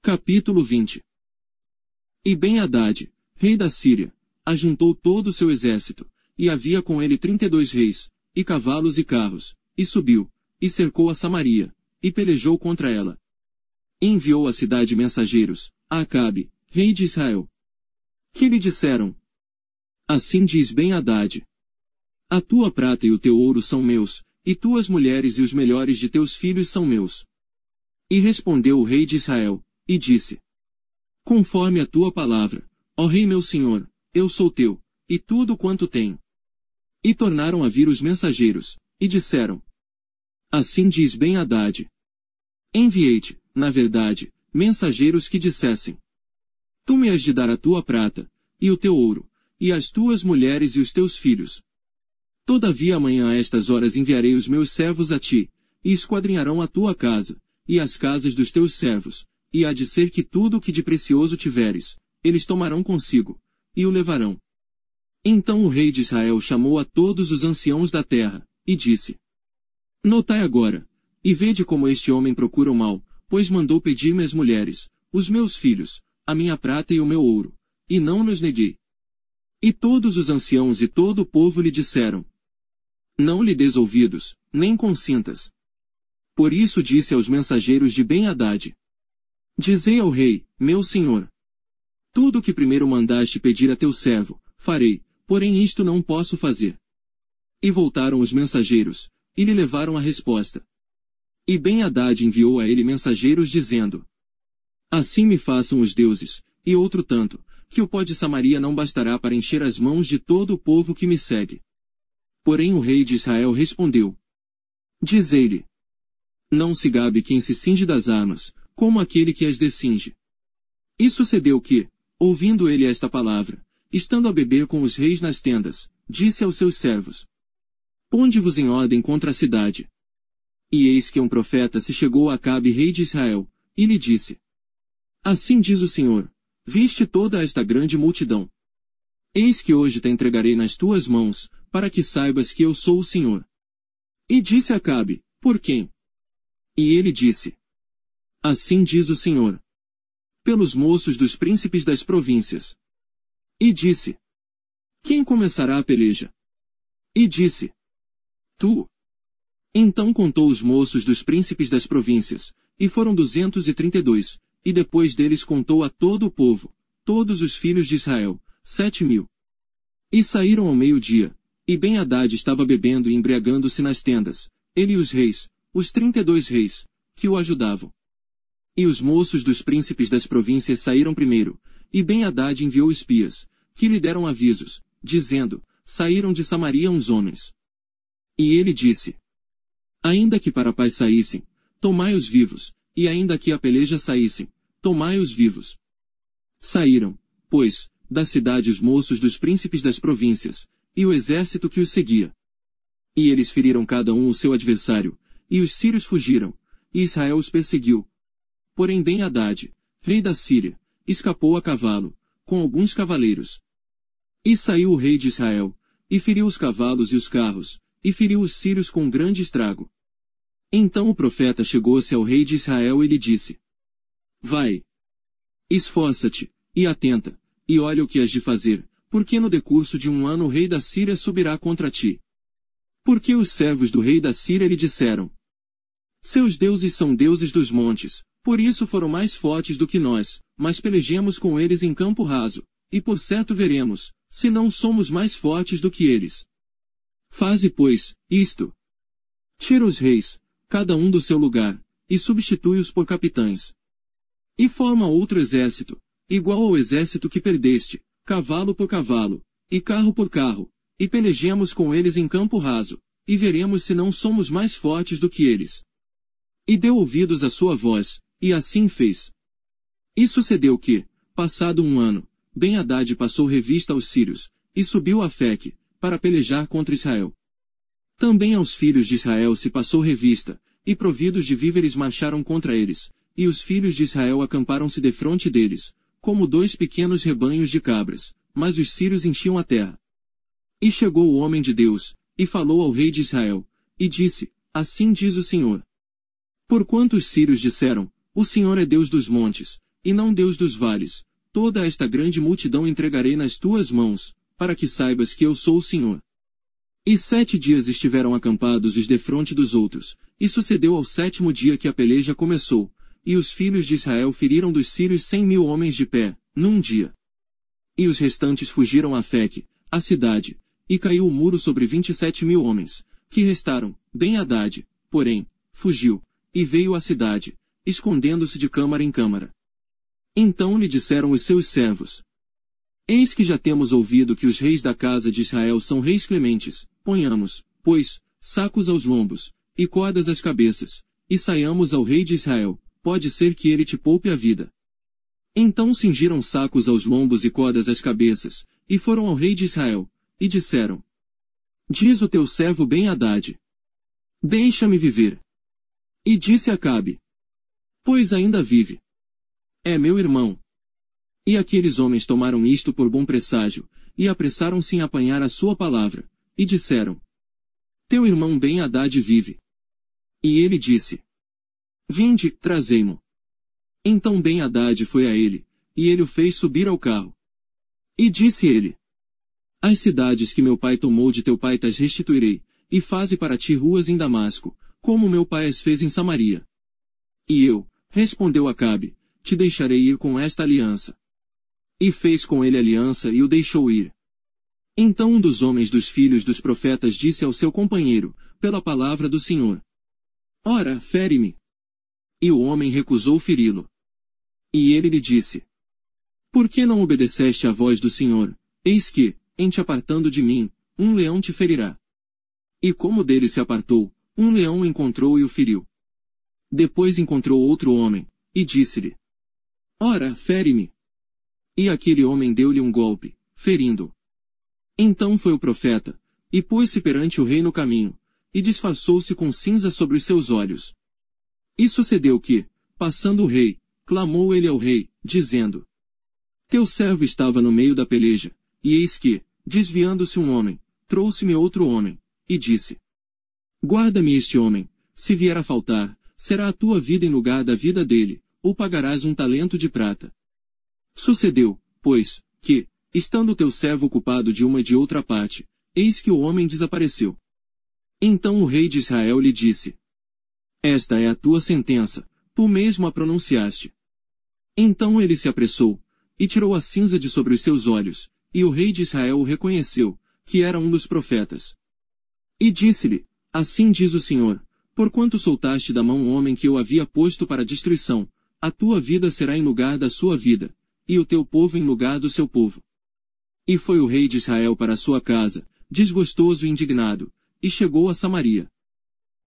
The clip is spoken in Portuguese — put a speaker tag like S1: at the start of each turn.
S1: Capítulo 20. E Ben-Hadad, rei da Síria, ajuntou todo o seu exército, e havia com ele 32 reis, e cavalos e carros, e subiu, e cercou a Samaria, e pelejou contra ela. E enviou à cidade mensageiros, a Acabe, rei de Israel. Que lhe disseram: Assim diz Ben-Hadad: A tua prata e o teu ouro são meus, e tuas mulheres e os melhores de teus filhos são meus. E respondeu o rei de Israel, e disse: Conforme a tua palavra, ó rei meu senhor, eu sou teu, e tudo quanto tenho. E tornaram a vir os mensageiros, e disseram: Assim diz Ben-Hadad: Enviei-te, na verdade, mensageiros que dissessem: Tu me has de dar a tua prata, e o teu ouro, e as tuas mulheres e os teus filhos. Todavia amanhã a estas horas enviarei os meus servos a ti, e esquadrinharão a tua casa, e as casas dos teus servos, e há de ser que tudo o que de precioso tiveres, eles tomarão consigo, e o levarão. Então o rei de Israel chamou a todos os anciãos da terra, e disse: Notai agora, e vede como este homem procura o mal, pois mandou pedir-me as mulheres, os meus filhos, a minha prata e o meu ouro, e não nos neguei. E todos os anciãos e todo o povo lhe disseram: Não lhe des ouvidos, nem consintas. Por isso disse aos mensageiros de Ben-Hadad: Dizei ao rei, meu senhor: Tudo o que primeiro mandaste pedir a teu servo, farei, porém isto não posso fazer. E voltaram os mensageiros, e lhe levaram a resposta. E Ben-Hadad enviou a ele mensageiros dizendo: Assim me façam os deuses, e outro tanto, que o pó de Samaria não bastará para encher as mãos de todo o povo que me segue. Porém o rei de Israel respondeu: Dizei-lhe: Não se gabe quem se cinge das armas, como aquele que as descinge. E sucedeu que, ouvindo ele esta palavra, estando a beber com os reis nas tendas, disse aos seus servos: Ponde-vos em ordem contra a cidade. E eis que um profeta se chegou a Acabe rei de Israel, e lhe disse: Assim diz o Senhor: Viste toda esta grande multidão. Eis que hoje te entregarei nas tuas mãos, para que saibas que eu sou o Senhor. E disse Acabe: Por quem? E ele disse: Assim diz o Senhor: Pelos moços dos príncipes das províncias. E disse: Quem começará a peleja? E disse: Tu. Então contou os moços dos príncipes das províncias, e foram 232, e depois deles contou a todo o povo, todos os filhos de Israel, 7.000. E saíram ao meio-dia, e Ben-Hadad estava bebendo e embriagando-se nas tendas, ele e os reis, os 32 reis, que o ajudavam. E os moços dos príncipes das províncias saíram primeiro, e Ben-Hadad enviou espias, que lhe deram avisos, dizendo: Saíram de Samaria uns homens. E ele disse: Ainda que para a paz saíssem, tomai-os vivos, e ainda que a peleja saíssem, tomai-os vivos. Saíram, pois, da cidade os moços dos príncipes das províncias, e o exército que os seguia. E eles feriram cada um o seu adversário, e os sírios fugiram, e Israel os perseguiu. Porém Ben-Hadad, rei da Síria, escapou a cavalo, com alguns cavaleiros. E saiu o rei de Israel, e feriu os cavalos e os carros, e feriu os sírios com grande estrago. Então o profeta chegou-se ao rei de Israel e lhe disse: Vai, esforça-te, e atenta, e olha o que has de fazer, porque no decurso de 1 ano o rei da Síria subirá contra ti. Porque os servos do rei da Síria lhe disseram: Seus deuses são deuses dos montes, por isso foram mais fortes do que nós, mas pelejemos com eles em campo raso, e por certo veremos, se não somos mais fortes do que eles. Faze, pois, isto. Tira os reis, cada um do seu lugar, e substitui-os por capitães. E forma outro exército, igual ao exército que perdeste, cavalo por cavalo, e carro por carro, e pelejemos com eles em campo raso, e veremos se não somos mais fortes do que eles. E deu ouvidos à sua voz, e assim fez. E sucedeu que, passado 1 ano, Ben-Hadad passou revista aos sírios, e subiu a Afeque, para pelejar contra Israel. Também aos filhos de Israel se passou revista, e providos de víveres marcharam contra eles, e os filhos de Israel acamparam-se defronte deles, como 2 pequenos rebanhos de cabras, mas os sírios enchiam a terra. E chegou o homem de Deus, e falou ao rei de Israel, e disse: Assim diz o Senhor. Porquanto os sírios disseram: O Senhor é Deus dos montes, e não Deus dos vales, toda esta grande multidão entregarei nas tuas mãos, para que saibas que eu sou o Senhor. E 7 dias estiveram acampados os defronte dos outros, e sucedeu ao 7º dia que a peleja começou, e os filhos de Israel feriram dos sírios 100.000 homens de pé, num dia. E os restantes fugiram a Afeque, a cidade, e caiu o muro sobre 27.000 homens, que restaram. Ben-Hadad, porém, fugiu, e veio à cidade, escondendo-se de câmara em câmara. Então lhe disseram os seus servos: Eis que já temos ouvido que os reis da casa de Israel são reis clementes, ponhamos, pois, sacos aos lombos, e cordas às cabeças, e saiamos ao rei de Israel, pode ser que ele te poupe a vida. Então cingiram sacos aos lombos e cordas às cabeças, e foram ao rei de Israel, e disseram: Diz o teu servo Ben-Hadad: Deixa-me viver. E disse Acabe: Pois ainda vive. É meu irmão. E aqueles homens tomaram isto por bom presságio, e apressaram-se em apanhar a sua palavra, e disseram: Teu irmão Ben-Hadad vive. E ele disse: Vinde, trazei-mo. Então Ben-Hadad foi a ele, e ele o fez subir ao carro. E disse ele: As cidades que meu pai tomou de teu pai tas restituirei, e faze para ti ruas em Damasco, como meu pai as fez em Samaria. E eu, respondeu Acabe, te deixarei ir com esta aliança. E fez com ele aliança e o deixou ir. Então um dos homens dos filhos dos profetas disse ao seu companheiro, pela palavra do Senhor: Ora, fere-me. E o homem recusou feri-lo. E ele lhe disse: Por que não obedeceste à voz do Senhor? Eis que, em te apartando de mim, um leão te ferirá. E como dele se apartou, um leão o encontrou e o feriu. Depois encontrou outro homem, e disse-lhe: Ora, fere-me. E aquele homem deu-lhe um golpe, ferindo-o. Então foi o profeta, e pôs-se perante o rei no caminho, e disfarçou-se com cinza sobre os seus olhos. E sucedeu que, passando o rei, clamou ele ao rei, dizendo: Teu servo estava no meio da peleja, e eis que, desviando-se um homem, trouxe-me outro homem, e disse: Guarda-me este homem, se vier a faltar, será a tua vida em lugar da vida dele, ou pagarás um talento de prata. Sucedeu, pois, que, estando teu servo ocupado de uma e de outra parte, eis que o homem desapareceu. Então o rei de Israel lhe disse: Esta é a tua sentença, tu mesmo a pronunciaste. Então ele se apressou, e tirou a cinza de sobre os seus olhos, e o rei de Israel o reconheceu, que era um dos profetas. E disse-lhe: Assim diz o Senhor, porquanto soltaste da mão um homem que eu havia posto para destruição, a tua vida será em lugar da sua vida, e o teu povo em lugar do seu povo. E foi o rei de Israel para a sua casa, desgostoso e indignado, e chegou a Samaria.